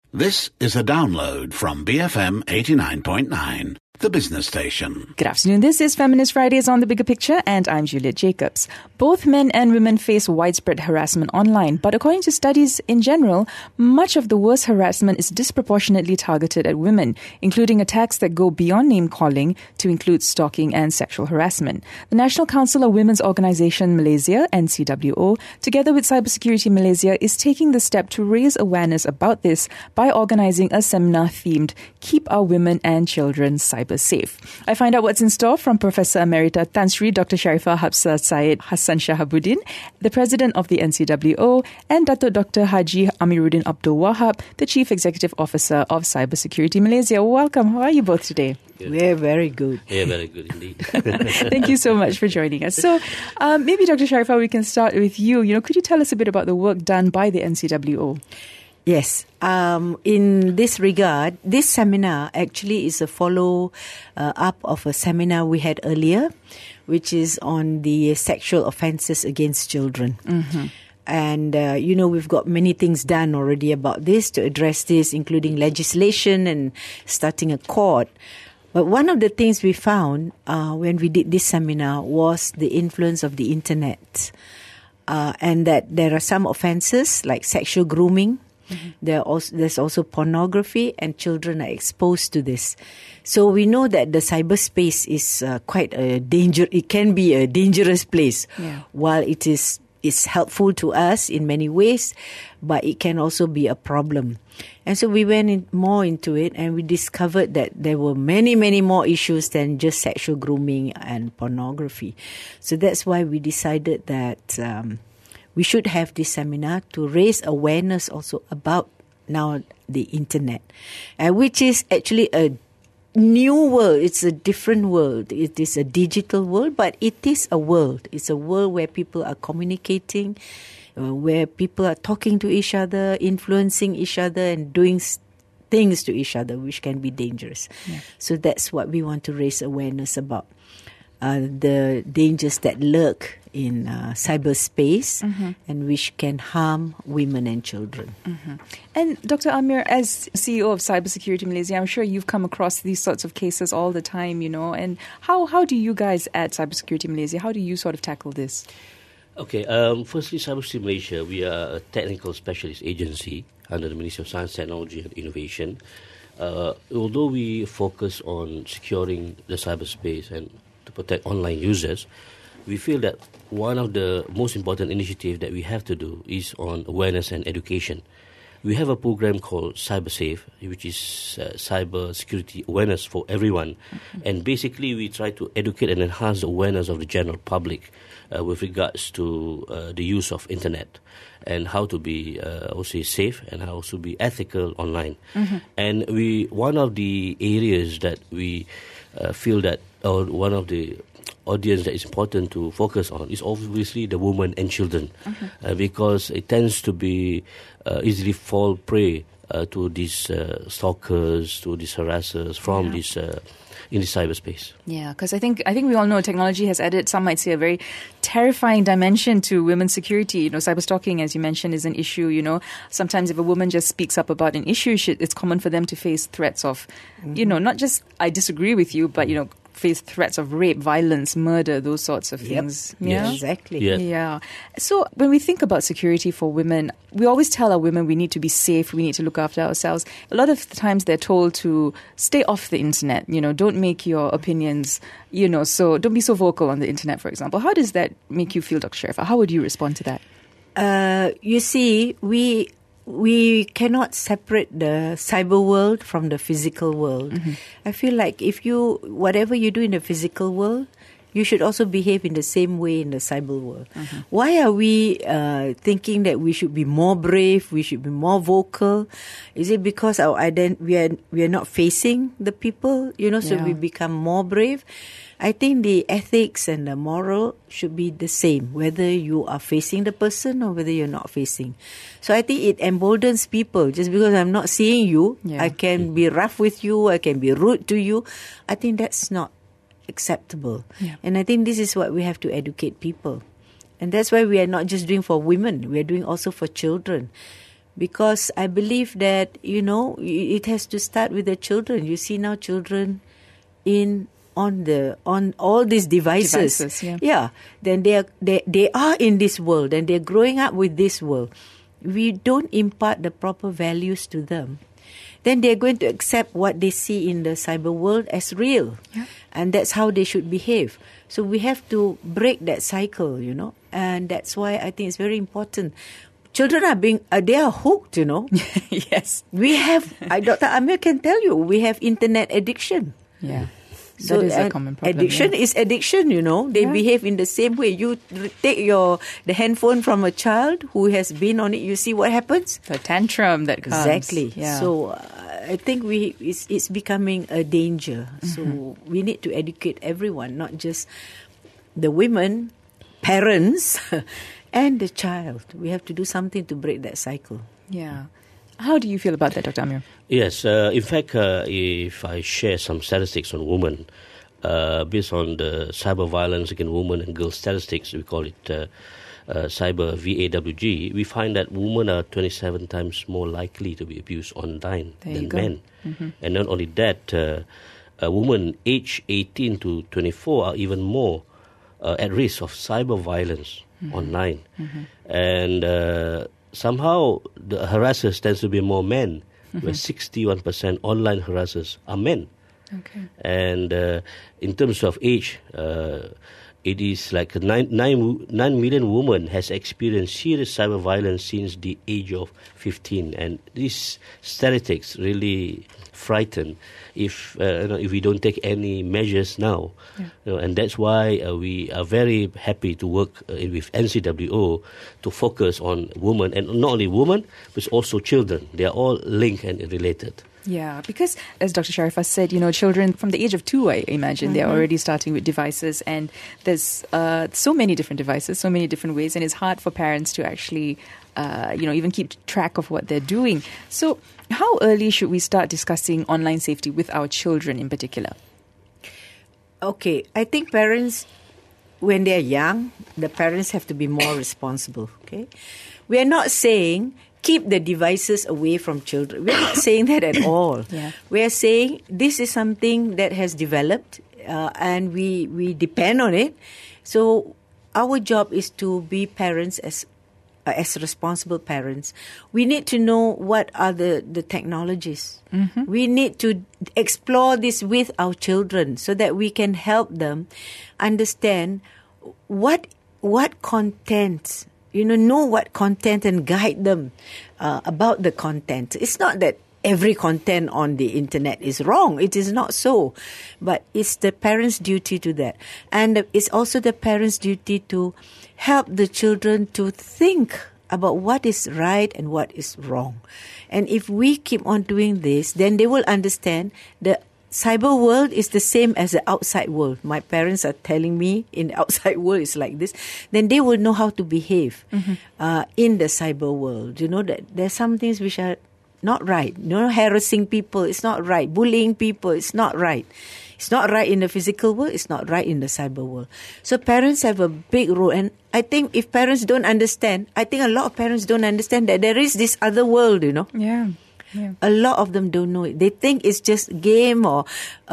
This is a download from BFM 89.9, the business station. Good afternoon. This is Feminist Fridays on The Bigger Picture, and I'm Juliet Jacobs. Both men and women face widespread harassment online, but according to studies in general, much of the worst harassment is disproportionately targeted at women, including attacks that go beyond name-calling to include stalking and sexual harassment. The National Council of Women's Organisation Malaysia, NCWO, together with Cybersecurity Malaysia, is taking the step to raise awareness about this by organising a seminar themed Keep Our Women and Children Cyber Safe. I find out what's in store from Professor Emerita Tan Sri Dr. Sharifah Hapsah Syed Hassan Shahabuddin, the President of the NCWO, and Dr. Haji Amiruddin Abdul Wahab, the Chief Executive Officer of Cybersecurity Malaysia. Welcome. How are you both today? We're very good. Yeah, very good indeed. Thank you so much for joining us. So maybe Dr. Sharifah, we can start with you. Could you tell us a bit about the work done by the NCWO? Yes. In this regard, this seminar actually is a follow-up of a seminar we had earlier, which is on the sexual offences against children. Mm-hmm. And, we've got many things done already about this to address this, including legislation and starting a court. But one of the things we found when we did this seminar was the influence of the internet. And that there are some offences like sexual grooming. Mm-hmm. There's also pornography, and children are exposed to this. So we know that the cyberspace is quite a danger. It can be a dangerous place. Yeah. While it's helpful to us in many ways, but it can also be a problem. And so we went more into it, and we discovered that there were many, many more issues than just sexual grooming and pornography. So that's why we decided that we should have this seminar to raise awareness also about now the internet, which is actually a new world. It's a different world. It is a digital world, but it is a world. It's a world where people are communicating, where people are talking to each other, influencing each other, and doing things to each other, which can be dangerous. Yeah. So that's what we want to raise awareness about. The dangers that lurk in cyberspace, mm-hmm. and which can harm women and children. Mm-hmm. And Dr. Amir, as CEO of Cybersecurity Malaysia, I'm sure you've come across these sorts of cases all the time, and how do you guys at Cybersecurity Malaysia, how do you sort of tackle this? Okay, firstly, Cybersecurity Malaysia, we are a technical specialist agency under the Ministry of Science, Technology and Innovation. Although we focus on securing the cyberspace and to protect online users, we feel that one of the most important initiatives that we have to do is on awareness and education. We have a program called Cyber Safe, which is cyber security awareness for everyone. Mm-hmm. And basically we try to educate and enhance the awareness of the general public with regards to the use of internet and how to be also safe and how to be ethical online. Mm-hmm. And one of the areas that we feel that, or one of the audience that is important to focus on is obviously the women and children, mm-hmm. because it tends to be easily fall prey to these stalkers, to these harassers from this in the cyberspace. Yeah, because I think we all know technology has added, some might say, a very terrifying dimension to women's security. Cyber stalking, as you mentioned, is an issue. Sometimes if a woman just speaks up about an issue, it's common for them to face threats of, mm-hmm. Not just I disagree with you, but face threats of rape, violence, murder, those sorts of things. Yep. Yeah, exactly. Yeah. So when we think about security for women, we always tell our women we need to be safe, we need to look after ourselves. A lot of the times they're told to stay off the internet, don't make your opinions, so don't be so vocal on the internet, for example. How does that make you feel, Dr. Sharifah? How would you respond to that? You see, we cannot separate the cyber world from the physical world. Mm-hmm. I feel like whatever you do in the physical world, you should also behave in the same way in the cyber world. Mm-hmm. Why are we thinking that we should be more brave, we should be more vocal? Is it because we are not facing the people, so we become more brave? I think the ethics and the moral should be the same, whether you are facing the person or whether you're not facing. So I think it emboldens people. Just because I'm not seeing you, I can be rough with you, I can be rude to you. I think that's not acceptable. Yeah. And I think this is what we have to educate people. And that's why we are not just doing for women, we are doing also for children. because I believe that, it has to start with the children. You see now children on all these devices. Then they are in this world and they're growing up with this world. We don't impart the proper values to them, then they're going to accept what they see in the cyber world as real. And that's how they should behave. So we have to break that cycle, and that's why I think it's very important. Children they are hooked, Yes. We have, Dr. Amir can tell you, we have internet addiction. Yeah. So that is a common problem. Addiction is addiction, They behave in the same way. You take the handphone from a child who has been on it, you see what happens? The tantrum that comes. Exactly. Yeah. So I think it's becoming a danger. So we need to educate everyone, not just the women, parents, and the child. We have to do something to break that cycle. Yeah. How do you feel about that, Dr. Amir? Yes, in fact, if I share some statistics on women, based on the cyber violence against women and girls statistics, we call it cyber VAWG, we find that women are 27 times more likely to be abused online than men. And not only that, women aged 18 to 24 are even more at risk of cyber violence online. And somehow the harassers tends to be more men, where 61% online harassers are men. Okay. And in terms of age, it is like 9 million women has experienced serious cyber violence since the age of 15. And these statistics really frighten if we don't take any measures now. And that's why we are very happy to work with NCWO to focus on women, and not only women, but also children. They are all linked and related. Yeah, because as Dr. Sharifah said, children from the age of 2, I imagine, they're already starting with devices, and there's so many different devices, so many different ways, and it's hard for parents to actually, even keep track of what they're doing. So how early should we start discussing online safety with our children in particular? Okay, I think parents, when they're young, the parents have to be more responsible, okay? We are not saying keep the devices away from children. We're not saying that at all. We're saying this is something that has developed and we depend on it. So our job is to be parents as responsible parents. We need to know what are the technologies. We need to explore this with our children so that we can help them understand what content, know what content and guide them about the content. It's not that every content on the internet is wrong. It is not so. But it's the parents' duty to that. And it's also the parents' duty to help the children to think about what is right and what is wrong. And if we keep on doing this, then they will understand the cyber world is the same as the outside world. My parents are telling me in the outside world is like this. Then they will know how to behave in the cyber world. That there's some things which are not right. Harassing people, it's not right. Bullying people, it's not right. It's not right in the physical world. It's not right in the cyber world. So parents have a big role. And I think if parents don't understand, I think a lot of parents don't understand that there is this other world, Yeah. A lot of them don't know it. They think it's just game or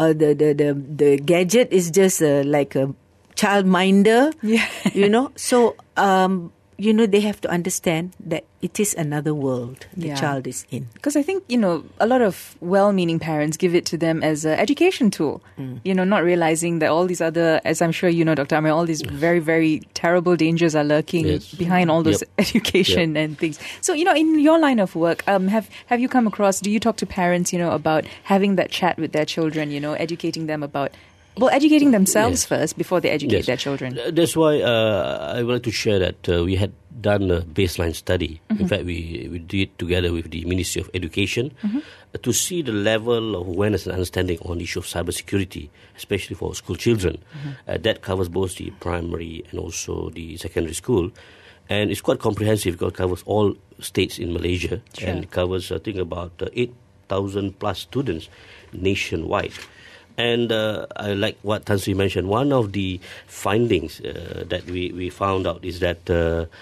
the gadget is just like a childminder. So they have to understand that it is another world the child is in. Because I think, a lot of well-meaning parents give it to them as an education tool, not realizing that all these other, as I'm sure you know, Dr. Amir, all these very, very terrible dangers are lurking behind all those education and things. So, in your line of work, have you come across, do you talk to parents, about having that chat with their children, educating them about educating themselves first before they educate their children. That's why I would like to share that we had done a baseline study. In fact, we did it together with the Ministry of Education to see the level of awareness and understanding on the issue of cybersecurity, especially for school children. That covers both the primary and also the secondary school. And it's quite comprehensive because it covers all states in Malaysia and it covers, I think, about 8,000 plus students nationwide. And I like what Tan Sri mentioned. One of the findings that we found out is that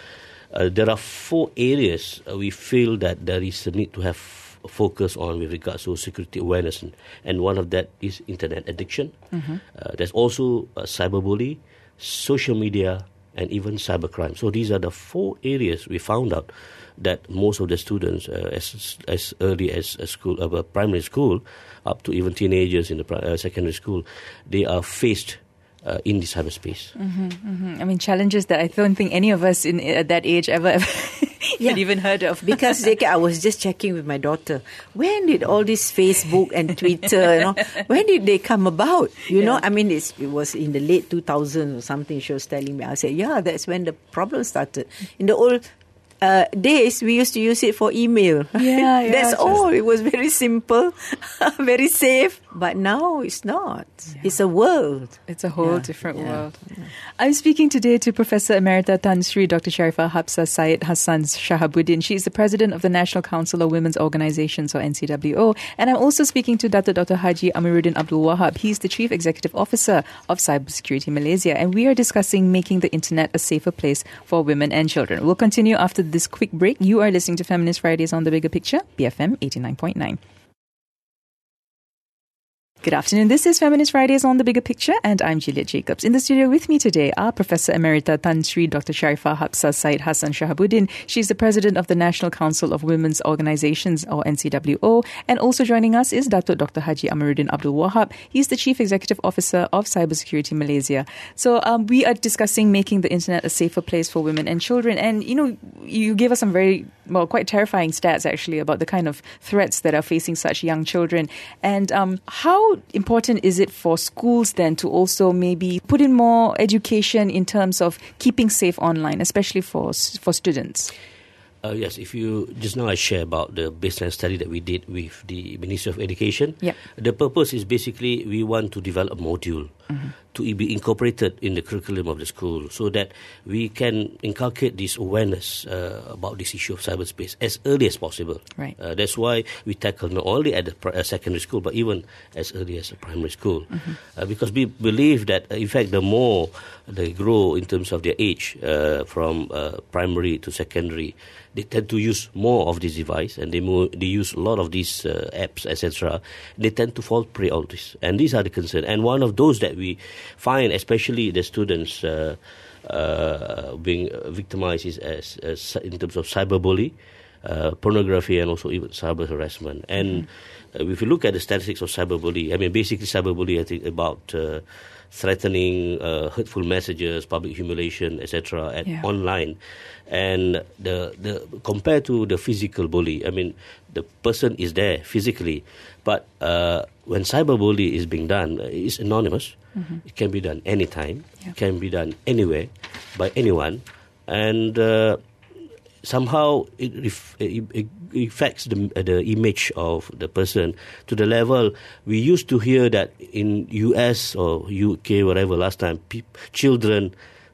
there are 4 areas we feel that there is a need to have focus on with regards to security awareness, and one of that is internet addiction. There's also cyberbullying, social media, and even cybercrime. So these are the 4 areas we found out that most of the students, as early as primary school, up to even teenagers in the secondary school, they are faced in the cyberspace. I mean, challenges that I don't think any of us at that age ever had even heard of. Because I was just checking with my daughter, when did all this Facebook and Twitter, when did they come about? You know, I mean, it was in the late 2000s or something. She was telling me. I said, that's when the problem started. In the old days, we used to use it for email. That's all. It was very simple, very safe. But now it's not. Yeah. It's a world. It's a whole different world. Yeah. I'm speaking today to Professor Emerita Tan Sri Dr. Sharifah Hapsah Syed Hassan Shahabuddin. She is the President of the National Council of Women's Organizations, or NCWO. And I'm also speaking to Dr. Haji Amiruddin Abdul Wahab. He's the Chief Executive Officer of Cybersecurity Malaysia. And we are discussing making the internet a safer place for women and children. We'll continue after this quick break. You are listening to Feminist Fridays on The Bigger Picture, BFM 89.9. Good afternoon. This is Feminist Fridays on The Bigger Picture, and I'm Juliet Jacobs. In the studio with me today are Professor Emerita Tan Sri Dr. Sharifah Hapsah Syed Hassan Shahabuddin. She's the President of the National Council of Women's Organizations, or NCWO. And also joining us is Dr. Haji Amiruddin Abdul Wahab. He's the Chief Executive Officer of Cybersecurity Malaysia. So we are discussing making the internet a safer place for women and children. And, you gave us some quite terrifying stats, actually, about the kind of threats that are facing such young children. And how important is it for schools then to also maybe put in more education in terms of keeping safe online, especially for students? Yes, just now I share about the baseline study that we did with the Ministry of Education. Yep. The purpose is basically we want to develop a module to be incorporated in the curriculum of the school so that we can inculcate this awareness about this issue of cyberspace as early as possible. Right. That's why we tackle not only at the secondary school but even as early as the primary school. Because we believe that, in fact, the more they grow in terms of their age from primary to secondary, they tend to use more of this device and they use a lot of these apps, etc. They tend to fall prey on this. And these are the concerns. And one of those that we find, especially the students being victimized, is as in terms of cyberbullying, pornography, and also even cyber harassment. And if you look at the statistics of cyberbullying, I mean, basically cyberbullying, I think, about threatening, hurtful messages, public humiliation, etc. online. And the compared to the physical bully, I mean, the person is there physically, but when cyberbullying is being done, it's anonymous. It can be done anytime. It can be done anywhere by anyone, and somehow it affects the image of the person to the level we used to hear that in US or UK, wherever last time, children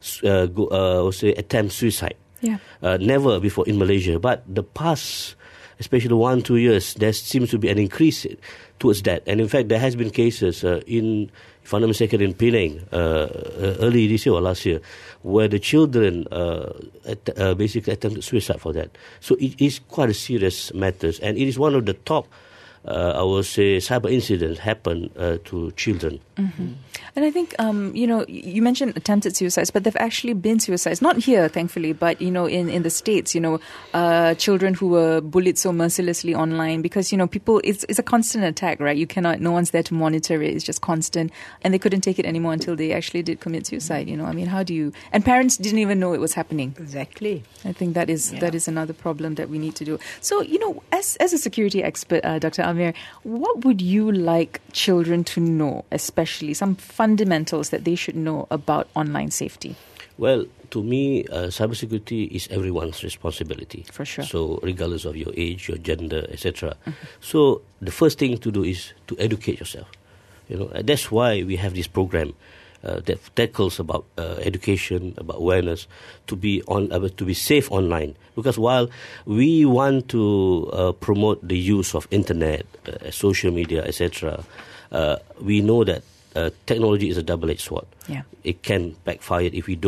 attempt suicide. Never before in Malaysia, but the past, especially 1-2 years, there seems to be an increase towards that. And in fact, there has been cases if I'm not mistaken, in Penang, early this year or last year, where the children basically attempted suicide for that. So it is quite a serious matter, and it is one of the top, I would say, cyber incidents happen to children. And I think, you mentioned attempted suicides, but there have actually been suicides, not here, thankfully, but, in the States, children who were bullied so mercilessly online because, people, it's a constant attack, right? No one's there to monitor it. It's just constant. And they couldn't take it anymore until they actually did commit suicide, I mean, and parents didn't even know it was happening. Exactly. I think that is another problem that we need to do. So, as a security expert, Dr. Amir, what would you like children to know, especially some fundamentals that they should know about online safety? Well, to me, cybersecurity is everyone's responsibility. For sure. So regardless of your age, your gender, etc. So the first thing to do is to educate yourself. That's why we have this program that tackles about education, about awareness, to be safe online. Because while we want to promote the use of internet, social media, etc., we know that technology is a double-edged sword. Yeah. It can backfire if we don't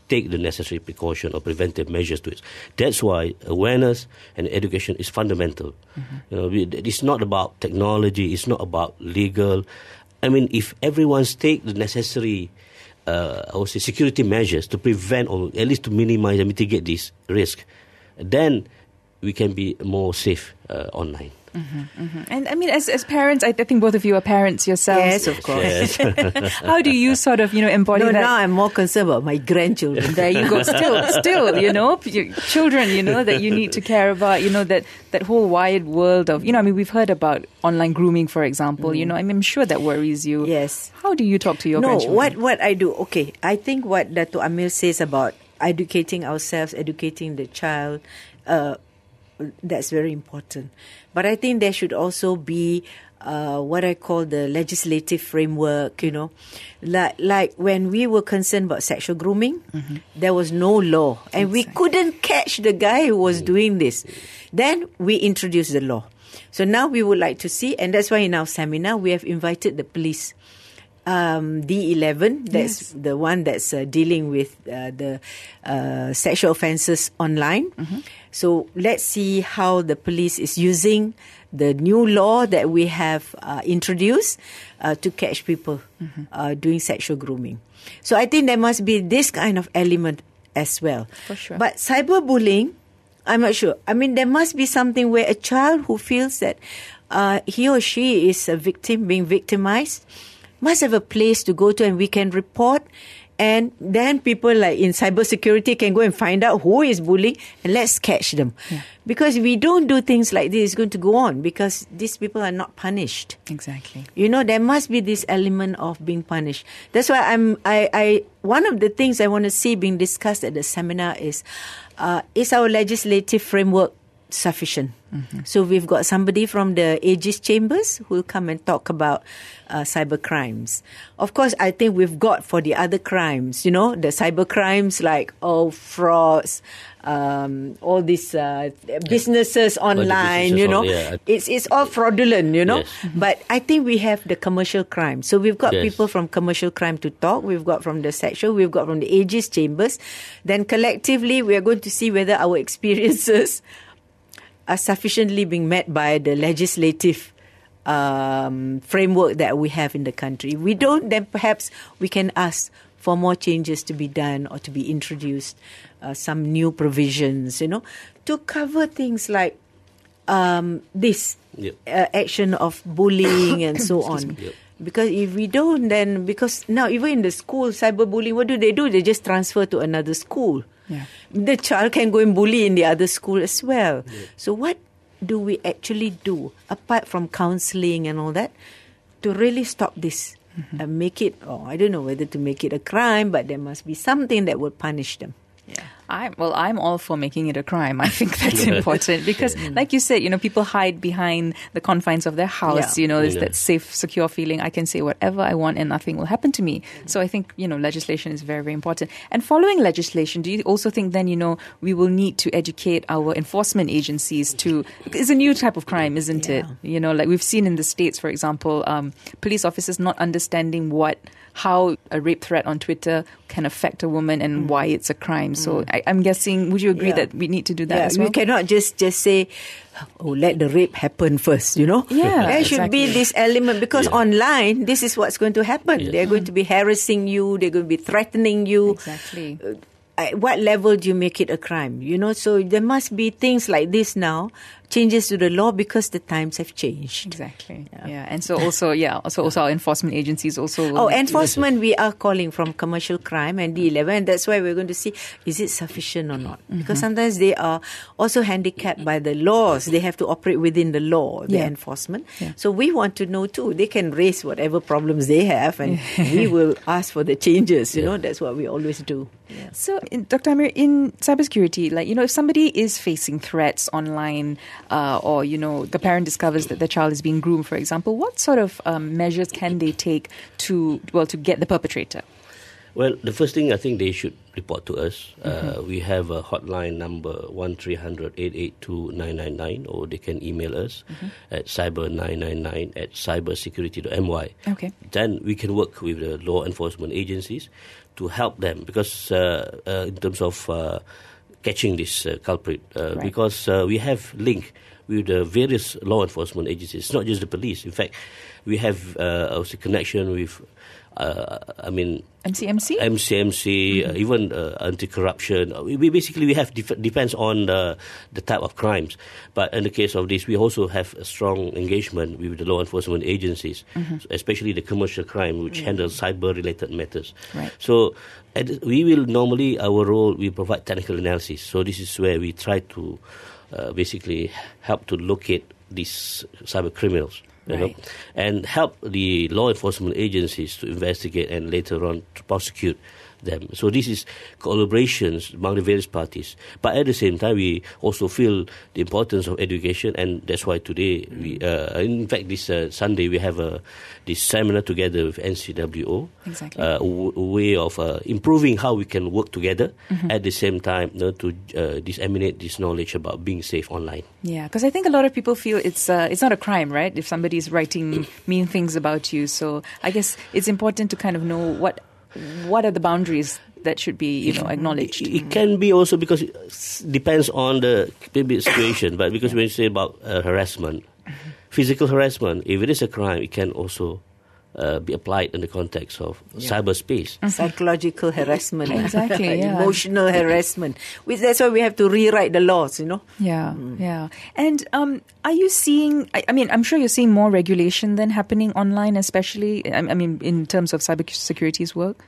take the necessary precaution or preventive measures to it. That's why awareness and education is fundamental. It's not about technology. It's not about legal. I mean, if everyone's take the necessary, I would say, security measures to prevent or at least to minimize and mitigate this risk, then we can be more safe online. And I mean, as parents, I think both of you are parents yourselves. Yes, of course. How do you sort of, embody that? Now I'm more concerned about my grandchildren. There you go. Still, your children, that you need to care about, that whole wide world of, we've heard about online grooming, for example, I'm sure that worries you. Yes. How do you talk to your grandchildren? No, what I do, okay, I think what Dato' Amir says about educating ourselves, educating the child, that's very important. But I think there should also be what I call the legislative framework, Like when we were concerned about sexual grooming, there was no law. And we couldn't catch the guy who was doing this. Then we introduced the law. So now we would like to see, and that's why in our seminar we have invited the police. D11, that's the one that's dealing with the sexual offences online. So let's see how the police is using the new law that we have introduced to catch people doing sexual grooming. So I think there must be this kind of element as well. For sure. But cyberbullying, I'm not sure. I mean, there must be something where a child who feels that he or she is a victim, being victimized, must have a place to go to, and we can report, and then people like in cybersecurity can go and find out who is bullying, and let's catch them. Because if we don't do things like this, it's going to go on because these people are not punished. Exactly. There must be this element of being punished. That's why I one of the things I want to see being discussed at the seminar is our legislative framework sufficient? So we've got somebody from the Aegis Chambers who will come and talk about cyber crimes. Of course, I think we've got for the other crimes, the cyber crimes like frauds, all these businesses online, It's all fraudulent, Yes. But I think we have the commercial crime. So we've got people from commercial crime to talk. We've got from the sexual. We've got from the Aegis Chambers. Then collectively, we are going to see whether our experiences are sufficiently being met by the legislative framework that we have in the country. If we don't, then perhaps we can ask for more changes to be done or to be introduced, some new provisions, to cover things like this action of bullying and so on. Because if we don't, then because now even in the school, cyberbullying, what do? They just transfer to another school. The child can go and bully in the other school as well. So what do we actually do, apart from counselling and all that, to really stop this and make it, I don't know whether to make it a crime, but there must be something that would punish them. I'm all for making it a crime. I think that's important because, like you said, people hide behind the confines of their house. There's that safe, secure feeling. I can say whatever I want and nothing will happen to me. So I think, legislation is very, very important. And following legislation, do you also think then, we will need to educate our enforcement agencies to, it's a new type of crime, isn't it? Like we've seen in the States, for example, police officers not understanding how a rape threat on Twitter can affect a woman and why it's a crime. So I'm guessing, would you agree that we need to do that as well? We cannot just say, let the rape happen first, There should be this element because online, this is what's going to happen. They're going to be harassing you. They're going to be threatening you. Exactly. At what level do you make it a crime? So there must be things like this now, changes to the law because the times have changed. Exactly. And so also our enforcement agencies also. Enforcement we are calling from commercial crime and D11. And that's why we're going to see, is it sufficient or not? Because sometimes they are also handicapped by the laws. They have to operate within the law, the enforcement. So we want to know too. They can raise whatever problems they have and we will ask for the changes. That's what we always do. So, Dr. Amir, in cybersecurity, if somebody is facing threats online or, the parent discovers that the child is being groomed, for example, what sort of measures can they take to get the perpetrator? Well, the first thing I think they should report to us. We have a hotline number 1300-882-999, or they can email us at cyber999@cybersecurity.my. Okay. Then we can work with the law enforcement agencies to help them, because in terms of catching this culprit, because we have link with the various law enforcement agencies. It's not just the police. In fact, we have also connection with MCMC, even anti-corruption. We basically have depends on the type of crimes. But in the case of this, we also have a strong engagement with the law enforcement agencies, especially the commercial crime, which handles cyber-related matters. Right. So we will normally, our role, we provide technical analysis. So this is where we try to basically help to locate these cyber criminals. You know, and help the law enforcement agencies to investigate and later on to prosecute them. So this is collaborations among the various parties. But at the same time, we also feel the importance of education, and that's why today, in fact, this Sunday, we have this seminar together with NCWO. Exactly. A way of improving how we can work together at the same time, to disseminate this knowledge about being safe online. Yeah, because I think a lot of people feel it's not a crime, right? If somebody's writing mean things about you. So I guess it's important to kind of know what are the boundaries that should be, acknowledged. It can be also because it depends on the maybe situation. But because when you say about harassment, physical harassment, if it is a crime, it can also be applied in the context of cyberspace. Psychological harassment. Exactly, yeah. Emotional harassment. That's why we have to rewrite the laws, Yeah, yeah. And are you seeing, I'm sure you're seeing more regulation than happening online, especially, in terms of cybersecurity's work?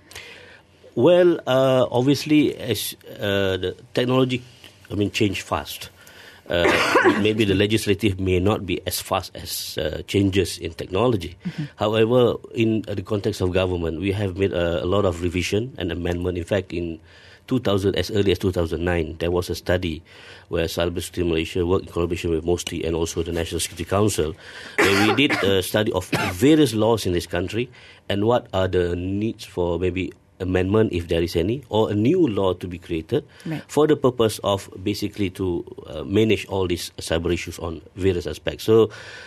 Well, obviously, as the technology, change fast. Maybe the legislative may not be as fast as changes in technology. However, in the context of government, we have made a lot of revision and amendment. In fact, in 2000, as early as 2009, there was a study where Cybersecurity Malaysia worked in collaboration with MOSTI and also the National Security Council, where we did a study of various laws in this country and what are the needs for maybe amendment, if there is any, or a new law to be created for the purpose of basically to manage all these cyber issues on various aspects. So,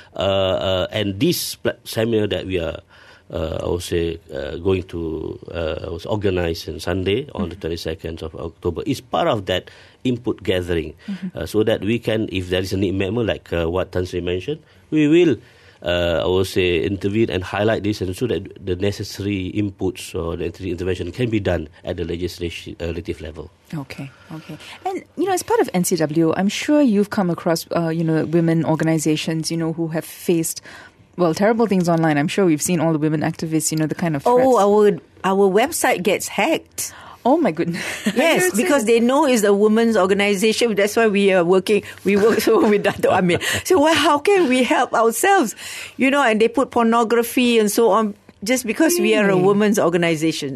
and this seminar that we are, I would say, going to was organized on Sunday on the 22nd of October is part of that input gathering, so that we can, if there is an amendment like what Tan Sri mentioned, we will I would say intervene and highlight this, and so that the necessary inputs or the intervention can be done at the legislative level. Okay. And, as part of NCW, I'm sure you've come across, women organizations, who have faced, terrible things online. I'm sure we've seen all the women activists, the kind of threats. Oh, our website gets hacked. Oh my goodness. Yes, because they know it's a women's organization. That's why we work so with Dato' Amir. So how can we help ourselves? And they put pornography and so on just because we are a women's organization,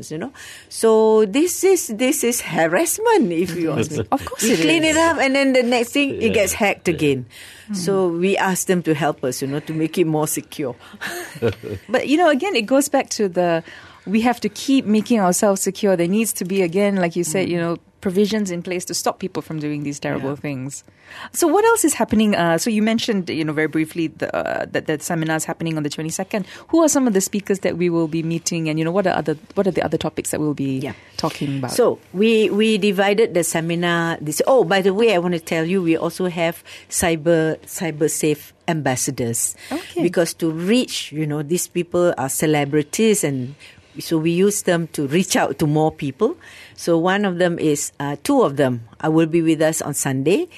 So this is harassment, if you ask me. Of course we clean it up and then the next thing it gets hacked again. So we ask them to help us, to make it more secure. But again, it goes back to we have to keep making ourselves secure. There needs to be, again, like you said, provisions in place to stop people from doing these terrible things. So what else is happening? So you mentioned, very briefly, that the seminar is happening on the 22nd. Who are some of the speakers that we will be meeting, and what are the other topics that we'll be talking about? So we divided the seminar. By the way, I want to tell you, we also have cyber safe ambassadors, because to reach, these people are celebrities, and so we use them to reach out to more people. So one of them is, two of them will be with us on Sunday,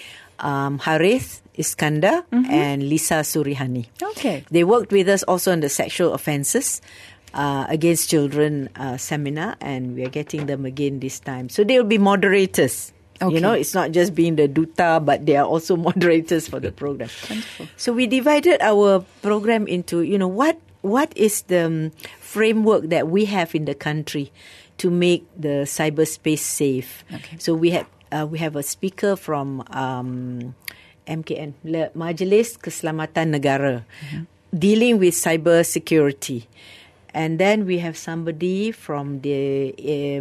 Harith Iskandar and Lisa Surihani. Okay. They worked with us also on the sexual offences against children seminar, and we are getting them again this time. So they will be moderators. Okay. It's not just being the duta, but they are also moderators for the program. Wonderful. So we divided our program into, what is the framework that we have in the country to make the cyberspace safe. Okay. So we have a speaker from MKN, Majlis Keselamatan Negara, dealing with cyber security. And then we have somebody from the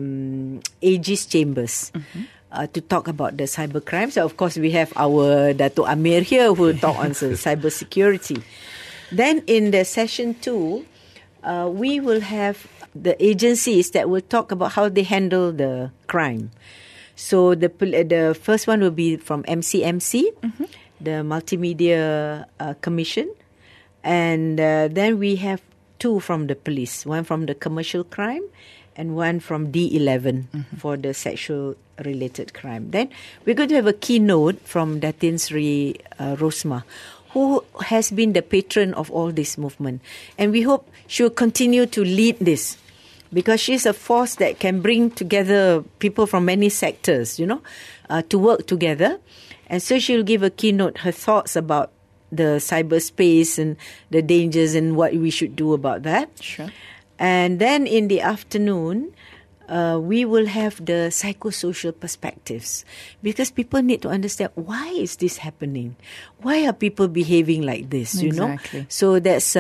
Aegis Chambers to talk about the cyber crimes. So of course, we have our Dato' Amir here who will talk on cyber security. Then in the session 2, we will have the agencies that will talk about how they handle the crime. So the first one will be from MCMC, the Multimedia Commission. And then we have 2 from the police, one from the commercial crime and one from D11 for the sexual related crime. Then we're going to have a keynote from Datin Sri Rosma, who has been the patron of all this movement. And we hope she will continue to lead this, because she's a force that can bring together people from many sectors, to work together. And so she'll give a keynote, her thoughts about the cyberspace and the dangers and what we should do about that. Sure. And then in the afternoon, we will have the psychosocial perspectives, because people need to understand, why is this happening? Why are people behaving like this? Exactly. So that's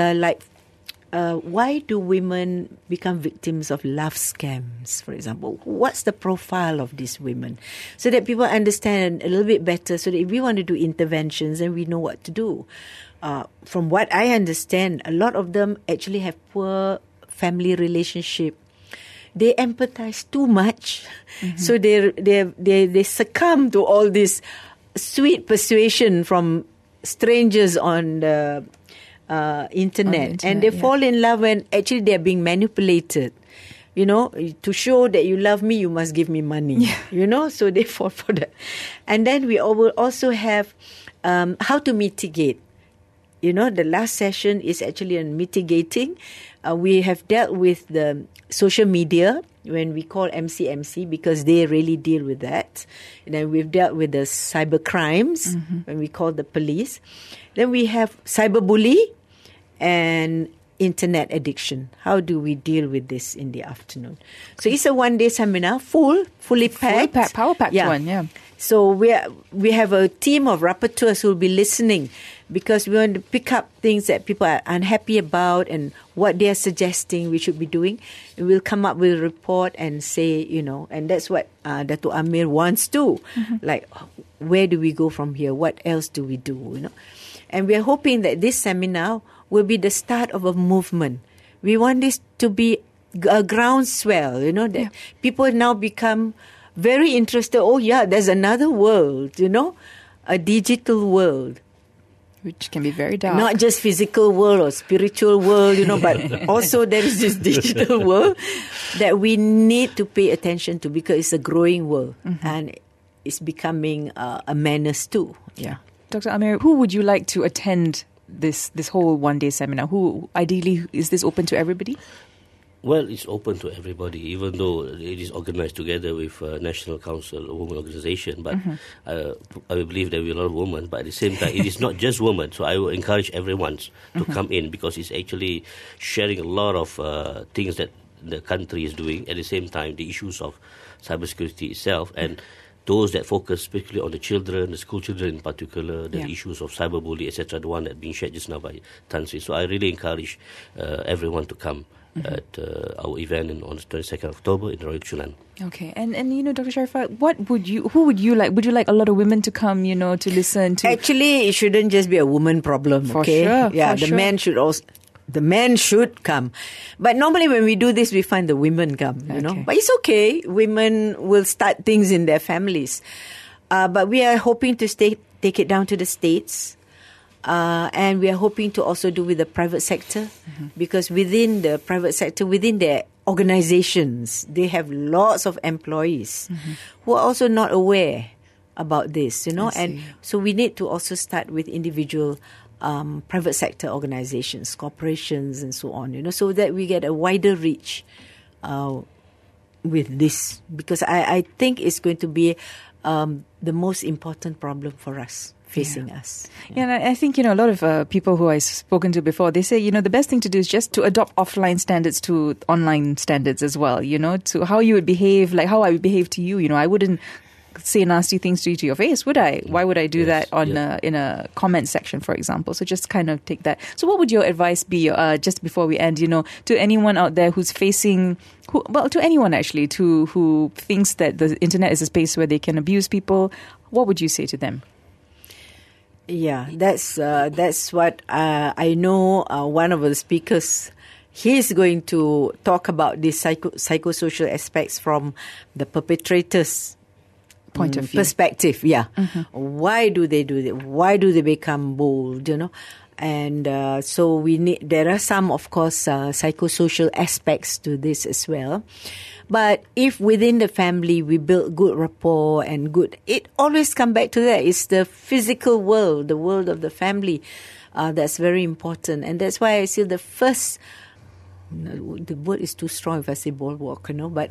why do women become victims of love scams, for example? What's the profile of these women? So that people understand a little bit better, so that if we want to do interventions, then we know what to do. From what I understand, a lot of them actually have poor family relationship. They empathize too much. So they succumb to all this sweet persuasion from strangers on the internet, and they fall in love when actually they're being manipulated. To show that you love me, you must give me money. So they fall for that. And then we will also have how to mitigate. The last session is actually on mitigating. We have dealt with the social media when we call MCMC, because they really deal with that. And then we've dealt with the cyber crimes when we call the police. Then we have cyberbully and internet addiction. How do we deal with this in the afternoon? So it's a one-day seminar, fully packed. Power-packed one, yeah. So we have a team of rapporteurs who will be listening, because we want to pick up things that people are unhappy about and what they are suggesting we should be doing. And we'll come up with a report and say, and that's what Dato' Amir wants to. Like, where do we go from here? What else do we do? And we are hoping that this seminar will be the start of a movement. We want this to be a groundswell, that people now become very interested. Oh, yeah, there's another world, a digital world. Which can be very dark. Not just physical world or spiritual world, but also there is this digital world that we need to pay attention to, because it's a growing world and it's becoming a menace too. Yeah. Dr. Amir, who would you like to attend this whole one-day seminar? Who, ideally, is this open to everybody? Well, it's open to everybody, even though it is organized together with National Council of Women Organization. But I believe there will be a lot of women. But at the same time, it is not just women. So I will encourage everyone to come in, because it's actually sharing a lot of things that the country is doing. At the same time, the issues of cybersecurity itself, and those that focus particularly on the children, the school children in particular, the issues of cyberbullying, etc., the one that being shared just now by Tan Sri. So I really encourage everyone to come at our event on the 22nd of October in Royal Chulan. Okay, and Dr. Sharifah, who would you like? Would you like a lot of women to come, to listen to? Actually, it shouldn't just be a woman problem. For okay, sure, yeah, for the sure. men should also. The men should come. But normally when we do this, we find the women come, Okay. But it's okay. Women will start things in their families. But we are hoping to take it down to the States. And we are hoping to also do with the private sector. Because within the private sector, within their organizations, they have lots of employees who are also not aware about this, And so we need to also start with individual private sector organizations, corporations, and so on, so that we get a wider reach with this. Because I think it's going to be the most important problem for us, facing us. Yeah, and I think, a lot of people who I've spoken to before, they say, the best thing to do is just to adopt offline standards to online standards as well, to how you would behave, like how I would behave to you. I wouldn't say nasty things to you to your face, would I? Why would I do that on yeah. in a comment section, for example? So just kind of take that. So what would your advice be, just before we end, to anyone out there who's facing, to anyone actually, who thinks that the internet is a space where they can abuse people? What would you say to them? Yeah, that's what I know. One of the speakers, he's going to talk about these psychosocial aspects from the perpetrator's point of view, perspective. Yeah, why do they do that? Why do they become bold? And so there are some, of course, psychosocial aspects to this as well. But if within the family we build good rapport and it always come back to that. It's the physical world, the world of the family, that's very important. And that's why I see the first, the word is too strong if I say bulwark, but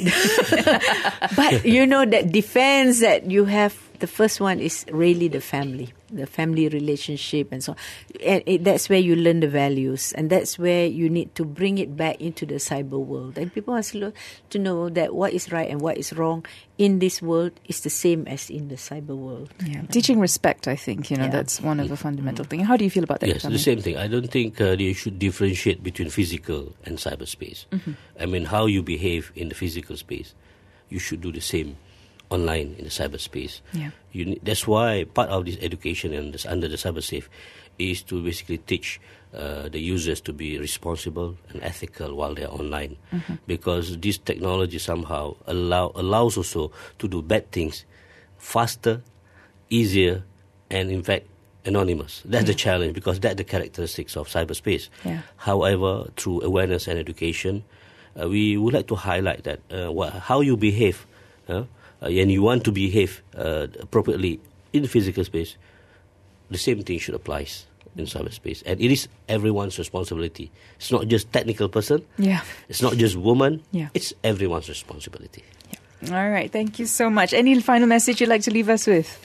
that defense that you have, the first one is really the family relationship and so on. And that's where you learn the values, and that's where you need to bring it back into the cyber world. And people must learn to know that what is right and what is wrong in this world is the same as in the cyber world. Yeah. Teaching respect, I think, that's one of the fundamental things. How do you feel about that? Yes, the same thing. I don't think they should differentiate between physical and cyberspace. I mean, how you behave in the physical space, you should do the same online in the cyberspace. Yeah. That's why part of this education and under the CyberSafe is to basically teach the users to be responsible and ethical while they're online, because this technology somehow allows also to do bad things faster, easier, and in fact anonymous. That's the challenge, because that's the characteristics of cyberspace. Yeah. However, through awareness and education, we would like to highlight that how you behave, and you want to behave appropriately in the physical space, the same thing should apply in cyberspace. And it is everyone's responsibility. It's not just technical person. Yeah. It's not just woman. Yeah. It's everyone's responsibility. Yeah. All right. Thank you so much. Any final message you'd like to leave us with?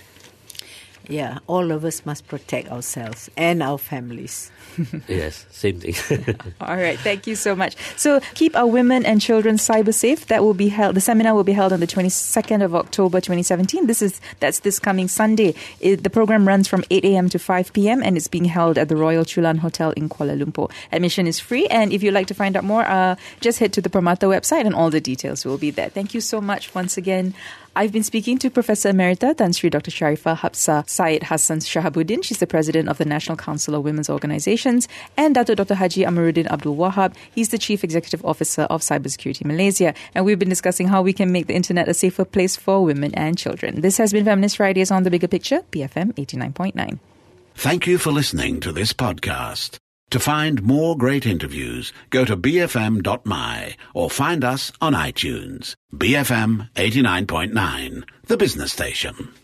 Yeah, all of us must protect ourselves and our families. Yes, same thing. All right, thank you so much. So keep our women and children cyber safe. That will be held. The seminar will be held on the 22nd of October 2017. That's this coming Sunday. The program runs from 8 a.m. to 5 p.m. and it's being held at the Royal Chulan Hotel in Kuala Lumpur. Admission is free, and if you'd like to find out more, just head to the Permata website and all the details will be there. Thank you so much once again. I've been speaking to Professor Emerita Tan Sri Dr. Sharifah Hapsah Syed Hassan Shahabuddin. She's the president of the National Council of Women's Organizations, and Dato Dr. Haji Amaruddin Abdul Wahab. He's the Chief Executive Officer of Cybersecurity Malaysia. And we've been discussing how we can make the internet a safer place for women and children. This has been Feminist Fridays on The Bigger Picture, BFM 89.9. Thank you for listening to this podcast. To find more great interviews, go to bfm.my or find us on iTunes. BFM 89.9, the business station.